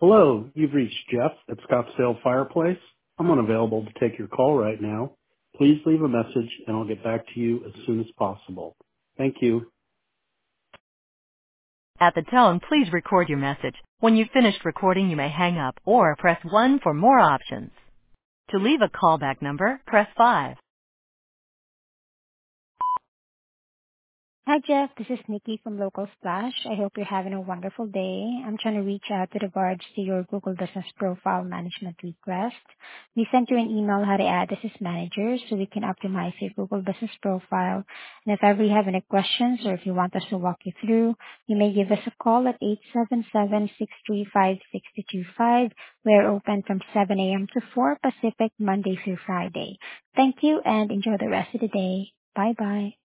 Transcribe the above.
Hello, you've reached Jeff at Scottsdale Fireplace. I'm unavailable to take your call right now. Please leave a message and I'll get back to you as soon as possible. Thank you. At the tone, please record your message. When you've finished recording, you may hang up or press 1 for more options. To leave a callback number, press 5. Hi, Jeff. This is Nikki from Local Splash. I hope you're having a wonderful day. I'm trying to reach out with regards to your Google Business Profile Management request. We sent you an email how to add this as manager so we can optimize your Google Business Profile. And if ever you have any questions or if you want us to walk you through, you may give us a call at 877-635-6225. We're open from 7 a.m. to 4 Pacific, Monday through Friday. Thank you and enjoy the rest of the day. Bye-bye.